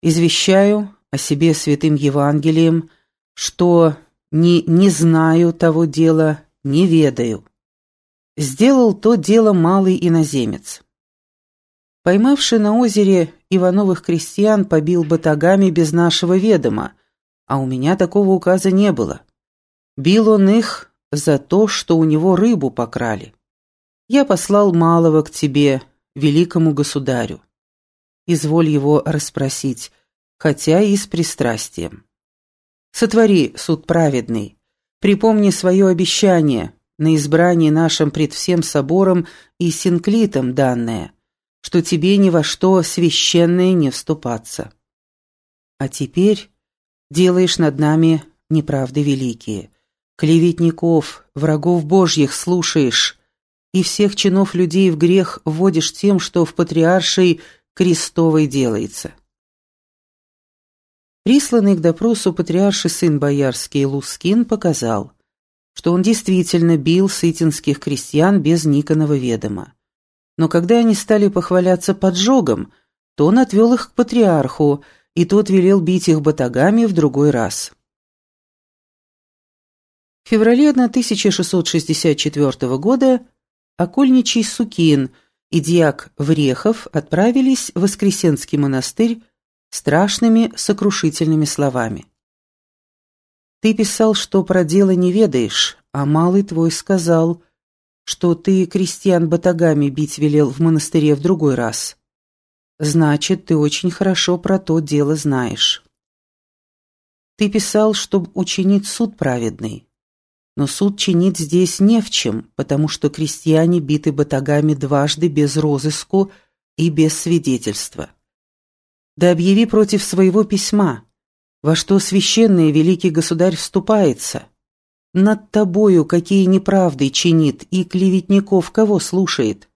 Извещаю о себе святым Евангелием, что не знаю того дела, не ведаю. Сделал то дело малый иноземец. Поймавший на озере Ивановых крестьян побил батагами без нашего ведома, а у меня такого указа не было. Бил он их за то, что у него рыбу покрали. Я послал малого к тебе, великому государю. Изволь его расспросить, хотя и с пристрастием. Сотвори суд праведный, припомни свое обещание на избрании нашим пред всем собором и синклитом данное, что тебе ни во что священное не вступаться. А теперь делаешь над нами неправды великие, клеветников, врагов Божьих слушаешь, и всех чинов людей в грех вводишь тем, что в патриаршей крестовой делается. Присланный к допросу патриарший сын боярский Лускин показал, что он действительно бил сытинских крестьян без Никонова ведома. Но когда они стали похваляться поджогом, то он отвел их к патриарху, и тот велел бить их батагами в другой раз. В феврале 1664 года окольничий Сукин и дьяк Врехов отправились в Воскресенский монастырь страшными сокрушительными словами. «Ты писал, что про дело не ведаешь, а малый твой сказал, что ты крестьян батагами бить велел в монастыре в другой раз. Значит, ты очень хорошо про то дело знаешь. Ты писал, чтоб учинить суд праведный. Но суд чинить здесь не в чем, потому что крестьяне биты батагами дважды без розыску и без свидетельства. Да объяви против своего письма, во что священный великий государь вступается. Над тобою какие неправды чинит и клеветников кого слушает.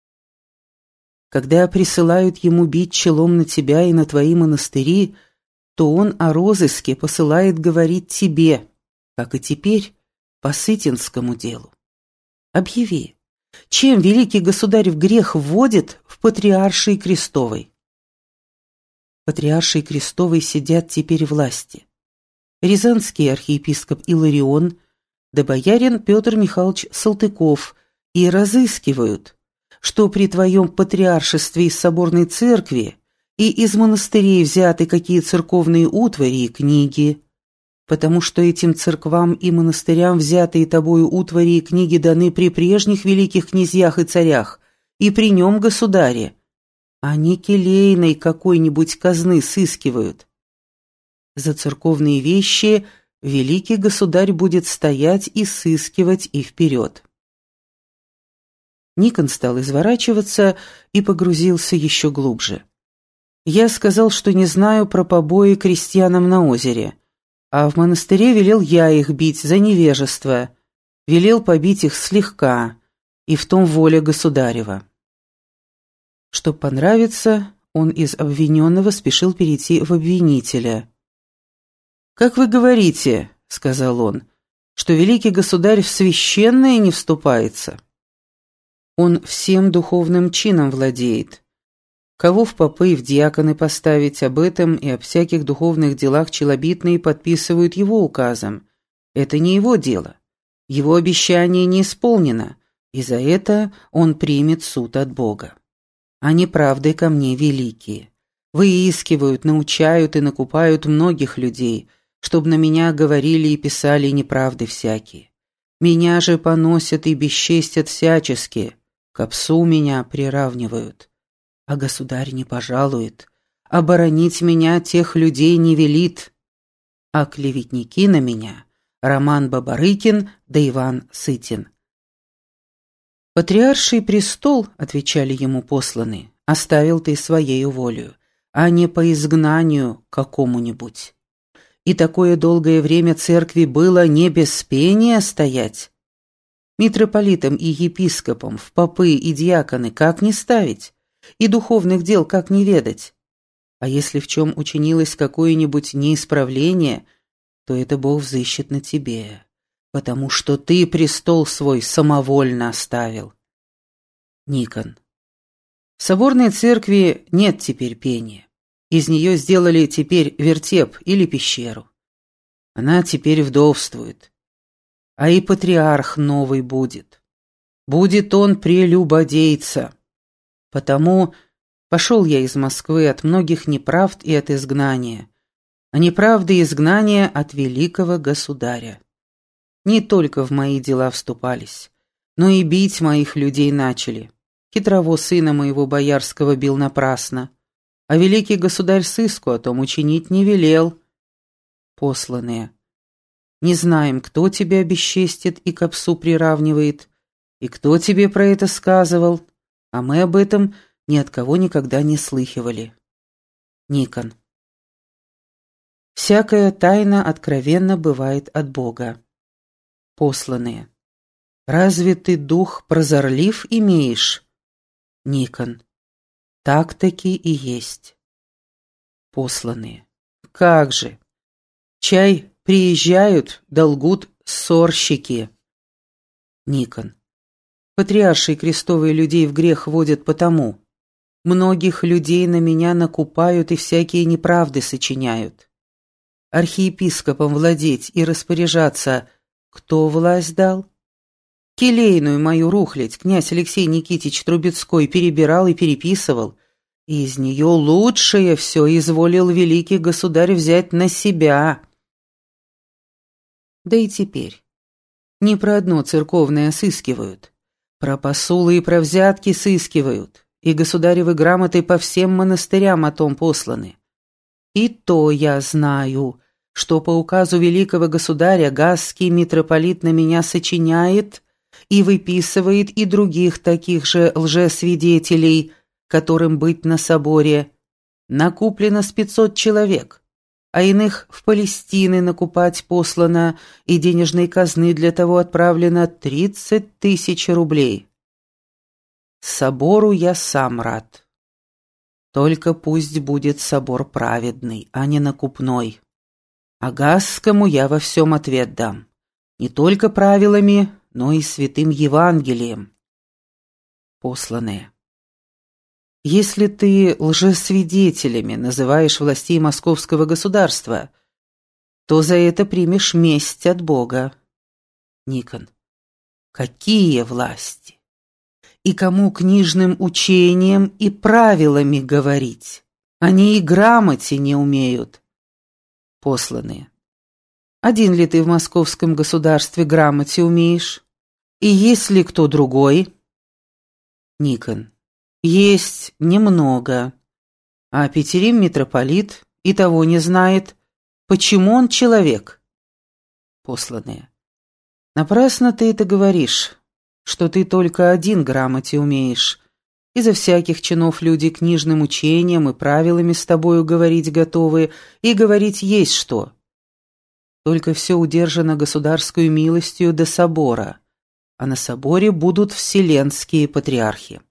Когда присылают ему бить челом на тебя и на твои монастыри, то он о розыске посылает говорить тебе, как и теперь, по сытинскому делу. Объяви, чем великий государь в грех вводит в патриаршей крестовой? Патриаршей крестовой сидят теперь власти. Рязанский архиепископ Иларион, да боярин Петр Михайлович Салтыков и разыскивают, что при твоем патриаршестве из соборной церкви и из монастырей взяты какие церковные утвари и книги, потому что этим церквам и монастырям взятые тобою утвари и книги даны при прежних великих князьях и царях и при нем государе, а не келейной какой-нибудь казны сыскивают. За церковные вещи великий государь будет стоять и сыскивать и вперед». Никон стал изворачиваться и погрузился еще глубже. «Я сказал, что не знаю про побои крестьянам на озере, а в монастыре велел я их бить за невежество, велел побить их слегка, и в том воля государева». Чтоб понравиться, он из обвиненного спешил перейти в обвинителя. «Как вы говорите, — сказал он, — что великий государь в священное не вступается? Он всем духовным чином владеет. Кого в попы и в диаконы поставить, об этом и о всяких духовных делах челобитные подписывают его указом. Это не его дело. Его обещание не исполнено, и за это он примет суд от Бога. А неправды ко мне великие. Выискивают, научают и накупают многих людей, чтобы на меня говорили и писали неправды всякие. Меня же поносят и бесчестят всячески, к псу меня приравнивают. А государь не пожалует, оборонить меня тех людей не велит. А клеветники на меня — Роман Бабарыкин да Иван Сытин. «Патриарший престол, — отвечали ему посланные, — оставил ты своею волею, а не по изгнанию какому-нибудь. И такое долгое время церкви было не без пения стоять. Митрополитам и епископам в попы и диаконы как не ставить, и духовных дел как не ведать. А если в чем учинилось какое-нибудь неисправление, то это Бог взыщет на тебе, потому что ты престол свой самовольно оставил». Никон. В соборной церкви нет теперь пения. Из нее сделали теперь вертеп или пещеру. Она теперь вдовствует. А и патриарх новый будет. Будет он прелюбодейца. Потому пошел я из Москвы от многих неправд и от изгнания, а неправды и изгнания от великого государя. Не только в мои дела вступались, но и бить моих людей начали. Хитрово сына моего боярского бил напрасно, а великий государь сыску о том учинить не велел. Посланные. Не знаем, кто тебя бесчестит и к псу приравнивает, и кто тебе про это сказывал, а мы об этом ни от кого никогда не слыхивали. Никон. Всякая тайна откровенно бывает от Бога. Посланные. Разве ты дух прозорлив имеешь? Никон. Так-таки и есть. Посланные. Как же? Чай приезжают, долгут ссорщики. Никон. Патриаршие крестовые людей в грех водят потому. Многих людей на меня накупают и всякие неправды сочиняют. Архиепископом владеть и распоряжаться кто власть дал? Келейную мою рухлядь князь Алексей Никитич Трубецкой перебирал и переписывал, и из нее лучшее все изволил великий государь взять на себя. Да и теперь. Не про одно церковное сыскивают, про посулы и про взятки сыскивают, и государевы грамоты по всем монастырям о том посланы. И то я знаю, что по указу великого государя гасский митрополит на меня сочиняет и выписывает и других таких же лжесвидетелей, которым быть на соборе. Накуплено с 500 человек, а иных в Палестины накупать послано, и денежной казны для того отправлено 30 000 рублей. Собору я сам рад. Только пусть будет собор праведный, а не накупной. А гасскому я во всем ответ дам. Не только правилами, но и святым Евангелием. Посланные. Если ты лжесвидетелями называешь властей московского государства, то за это примешь месть от Бога. Никон. Какие власти? И кому книжным учением и правилами говорить? Они и грамоте не умеют. Посланные. Один ли ты в московском государстве грамоте умеешь? И есть ли кто другой? Никон. Есть немного. А Петерим митрополит и того не знает, почему он человек. Посланные. Напрасно ты это говоришь, что ты только один грамоте умеешь. Изо всяких чинов люди книжным учением и правилами с тобою говорить готовы, и говорить есть что. Только все удержано государскую милостью до собора, а на соборе будут вселенские патриархи.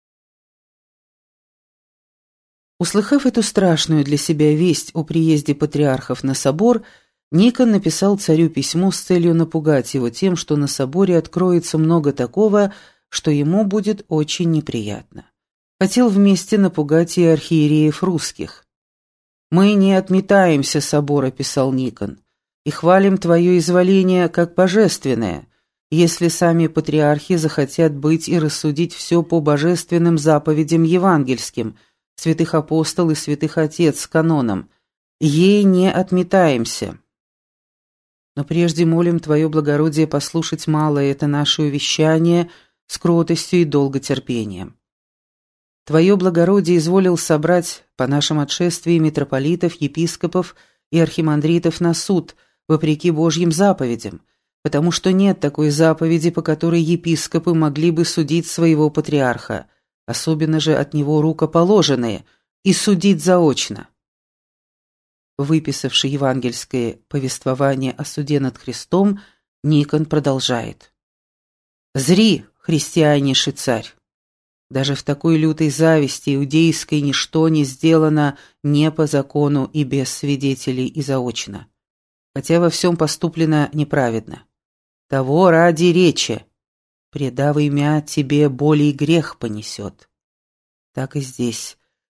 Услыхав эту страшную для себя весть о приезде патриархов на собор, Никон написал царю письмо с целью напугать его тем, что на соборе откроется много такого, что ему будет очень неприятно. Хотел вместе напугать и архиереев русских. «Мы не отметаемся собора», — писал Никон, «и хвалим твое изволение как божественное, если сами патриархи захотят быть и рассудить все по божественным заповедям евангельским, святых апостол и святых отец с каноном. Ей не отметаемся. Но прежде молим твое благородие послушать малое это наше увещание с кротостью и долготерпением. Твое благородие изволил собрать по нашим отшествии митрополитов, епископов и архимандритов на суд, вопреки Божьим заповедям, потому что нет такой заповеди, по которой епископы могли бы судить своего патриарха, особенно же от него рукоположенные, и судить заочно. Выписавший евангельское повествование о суде над Христом, Никон продолжает. «Зри, христианейший царь! Даже в такой лютой зависти иудейской ничто не сделано не по закону и без свидетелей и заочно, хотя во всем поступлено неправедно. Того ради речи, предав имя тебе, более грех понесет. Так и здесь.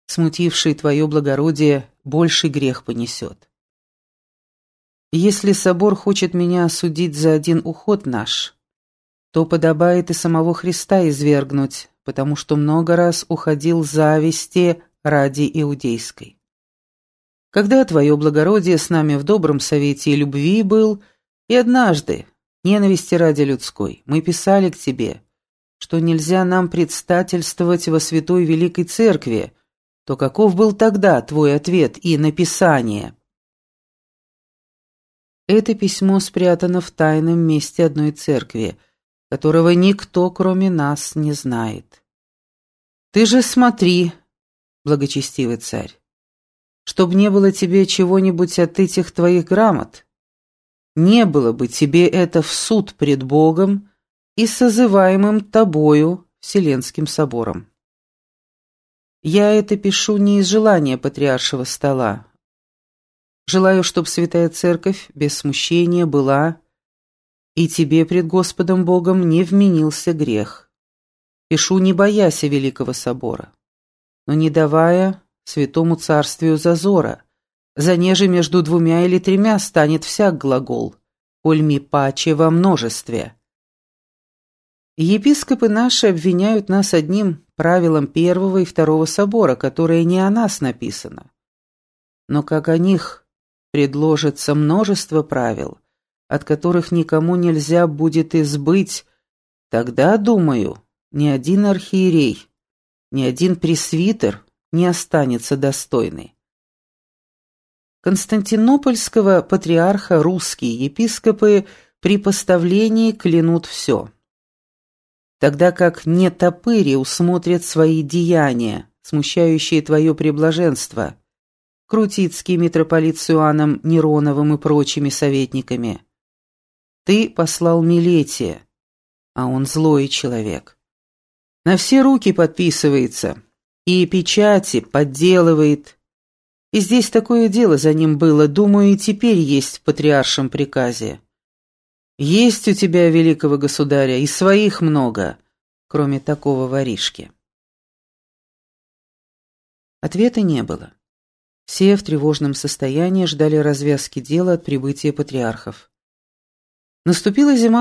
смутивший твое благородие, больший грех понесет. Если собор хочет меня осудить за один уход наш, то подобает и самого Христа извергнуть, потому что много раз уходил зависти ради иудейской. Когда твое благородие с нами в добром совете и любви был, и однажды, ненависти ради людской, мы писали к тебе, что нельзя нам предстательствовать во святой великой церкви, то каков был тогда твой ответ и написание? Это письмо спрятано в тайном месте одной церкви, которого никто, кроме нас, не знает. Ты же смотри, благочестивый царь, чтоб не было тебе чего-нибудь от этих твоих грамот. Не было бы тебе это в суд пред Богом и созываемым тобою Вселенским собором. Я это пишу не из желания патриаршего стола. Желаю, чтоб Святая Церковь без смущения была, и тебе пред Господом Богом не вменился грех. Пишу, не боясь Великого Собора, но не давая Святому Царствию зазора, занеже между двумя или тремя станет всяк глагол, коль ми паче во множестве. Епископы наши обвиняют нас одним правилом первого и второго собора, которое не о нас написано. Но как о них предложится множество правил, от которых никому нельзя будет избыть, тогда, думаю, ни один архиерей, ни один пресвитер не останется достойный. Константинопольского патриарха русские епископы при поставлении клянут все, тогда как нетопыри усмотрят свои деяния, смущающие твое преблаженство, крутицкий митрополит с Иоанном Нероновым и прочими советниками. Ты послал Милетия, а он злой человек. На все руки подписывается и печати подделывает. И здесь такое дело за ним было, думаю, и теперь есть в патриаршем приказе. Есть у тебя, великого государя, и своих много, кроме такого воришки. Ответа не было. Все в тревожном состоянии ждали развязки дела от прибытия патриархов. Наступила зима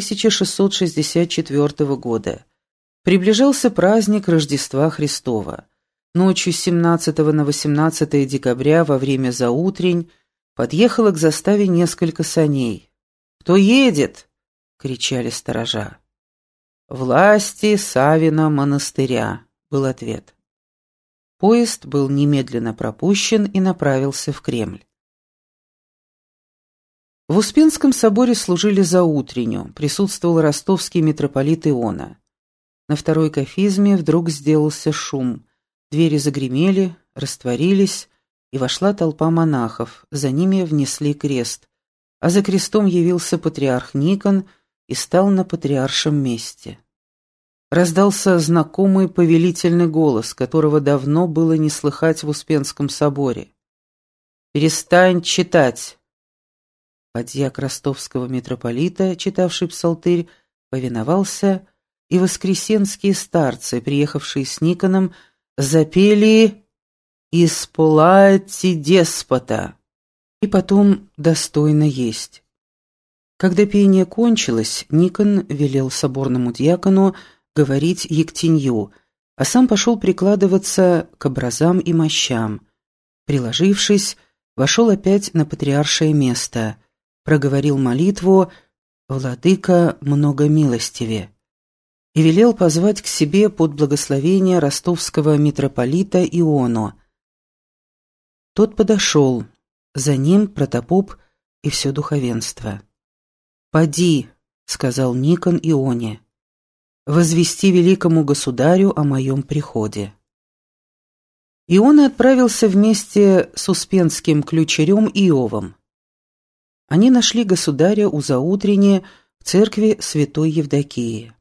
1664 года. Приближался праздник Рождества Христова. Ночью с 17 на 18 декабря во время заутрень подъехало к заставе несколько саней. «Кто едет?» — кричали сторожа. «Власти Савина монастыря», — был ответ. Поезд был немедленно пропущен и направился в Кремль. В Успенском соборе служили заутренню, присутствовал ростовский митрополит Иона. На второй кафизме вдруг сделался шум. Двери загремели, растворились, и вошла толпа монахов, за ними внесли крест, а за крестом явился патриарх Никон и стал на патриаршем месте. Раздался знакомый повелительный голос, которого давно было не слыхать в Успенском соборе. «Перестань читать!» Подьяк ростовского митрополита, читавший псалтырь, повиновался, и воскресенские старцы, приехавшие с Никоном, запели «Исполайте деспота» и потом «Достойно есть». Когда пение кончилось, Никон велел соборному диакону говорить ектенью, а сам пошел прикладываться к образам и мощам. Приложившись, вошел опять на патриаршее место, проговорил молитву «Владыка многомилостиве» и велел позвать к себе под благословение ростовского митрополита Иону. Тот подошел, за ним протопоп и все духовенство. «Поди», — сказал Никон Ионе, — «возвести великому государю о моем приходе». Иона отправился вместе с успенским ключарем Иовом. Они нашли государя у заутренне в церкви святой Евдокии.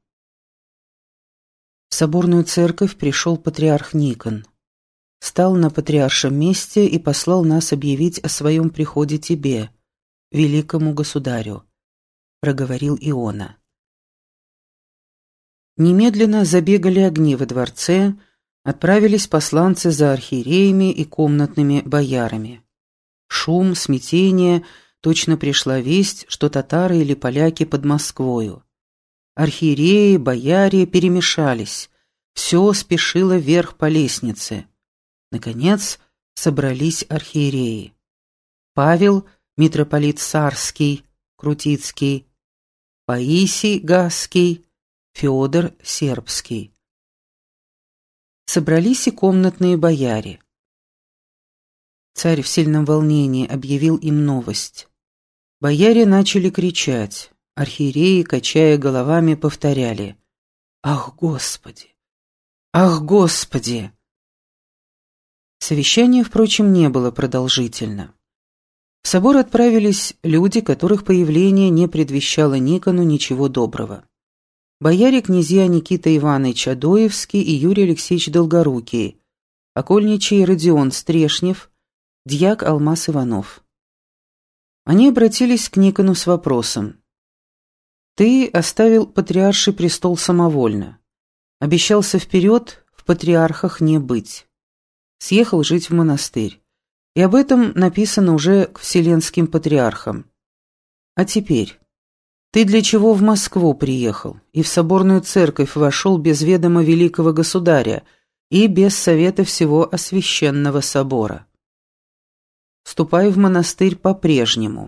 В соборную церковь пришел патриарх Никон, стал на патриаршем месте и послал нас объявить о своем приходе тебе, великому государю, проговорил Иона. Немедленно забегали огни во дворце, Отправились посланцы за архиереями и комнатными боярами. Шум, смятение, точно пришла весть, что татары или поляки под Москвою. Архиереи, бояре перемешались, все спешило вверх по лестнице. Наконец собрались архиереи. Павел, митрополит Сарский, Крутицкий, Паисий Гасский, Феодор Сербский. Собрались и комнатные бояре. Царь в сильном волнении объявил им новость. Бояре начали кричать, архиереи, качая головами, повторяли: «Ах, Господи! Ах, Господи!» Совещание, впрочем, не было продолжительно. В собор отправились люди, которых появление не предвещало Никону ничего доброго. Бояре-князья Никита Иванович Адоевский и Юрий Алексеевич Долгорукий, окольничий Родион Стрешнев, дьяк Алмаз Иванов. Они обратились к Никону с вопросом: «Ты оставил патриарший престол самовольно, обещался вперед в патриархах не быть, съехал жить в монастырь, и об этом написано уже к вселенским патриархам. А теперь ты для чего в Москву приехал и в соборную церковь вошел без ведома великого государя и без совета всего освященного собора? Ступай в монастырь по-прежнему».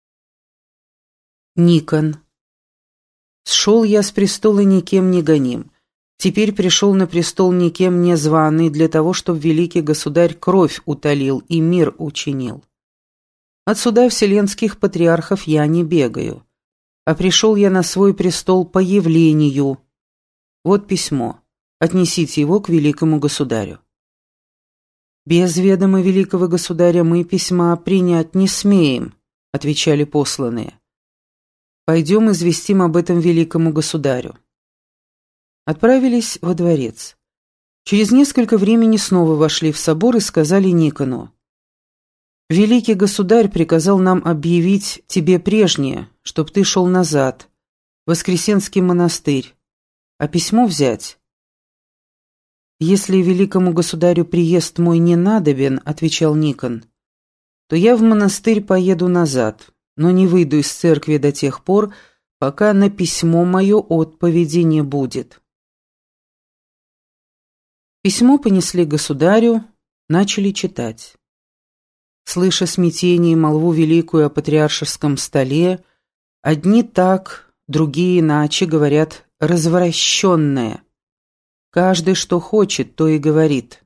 Никон. «Сшел я с престола никем не гоним. Теперь пришел на престол никем не званый для того, чтобы великий государь кровь утолил и мир учинил. От суда вселенских патриархов я не бегаю, а пришел я на свой престол по явлению. Вот письмо. Отнесите его к великому государю». «Без ведома великого государя мы письма принять не смеем», — отвечали посланные. «Пойдем известим об этом великому государю». Отправились во дворец. Через несколько времени снова вошли в собор и сказали Никону: «Великий государь приказал нам объявить тебе прежнее, чтоб ты шел назад, в Воскресенский монастырь, а письмо взять». «Если великому государю приезд мой не надобен, — отвечал Никон, — то я в монастырь поеду назад, но не выйду из церкви до тех пор, пока на письмо мое отповеди не будет». Письмо понесли государю, начали читать. Слыша смятение и молву великую о патриаршеском столе, одни так, другие иначе говорят «развращенное». Каждый, что хочет, то и говорит.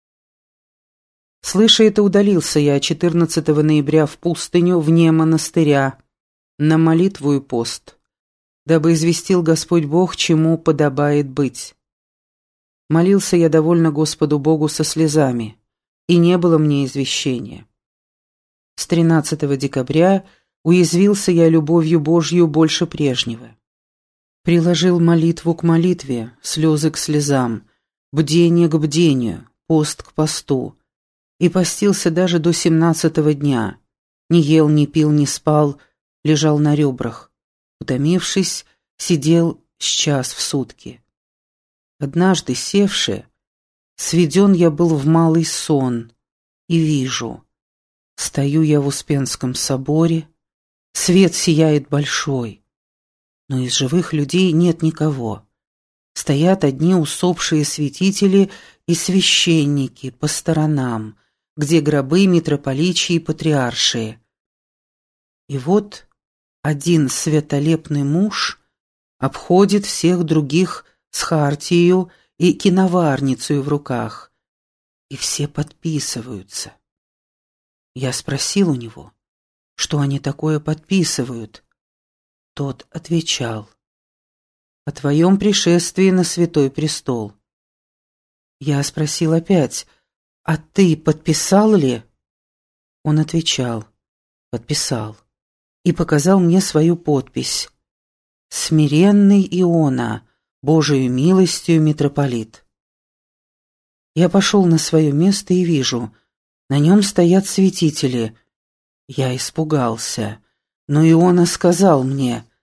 Слыша это, удалился я 14 ноября в пустыню вне монастыря, на молитву и пост, дабы известил Господь Бог, чему подобает быть. Молился я довольно Господу Богу со слезами, и не было мне извещения. С 13 декабря уязвился я любовью Божью больше прежнего. Приложил молитву к молитве, слезы к слезам, бдение к бдению, пост к посту, и постился даже до 17-го дня. Не ел, не пил, не спал, лежал на ребрах. Утомившись, сидел с час в сутки. Однажды, севши, сведен я был в малый сон, и вижу: стою я в Успенском соборе, свет сияет большой, но из живых людей нет никого. Стоят одни усопшие святители и священники по сторонам, где гробы митрополичьи и патриаршие. И вот один святолепный муж обходит всех других с хартией и киноварницей в руках, и все подписываются. Я спросил у него, что они такое подписывают. Тот отвечал: «О твоем пришествии на Святой Престол». Я спросил опять: «А ты подписал ли?» Он отвечал: «Подписал», и показал мне свою подпись: «Смиренный Иона, Божию милостью митрополит». Я пошел на свое место и вижу, на нем стоят святители. Я испугался, но Иона сказал мне: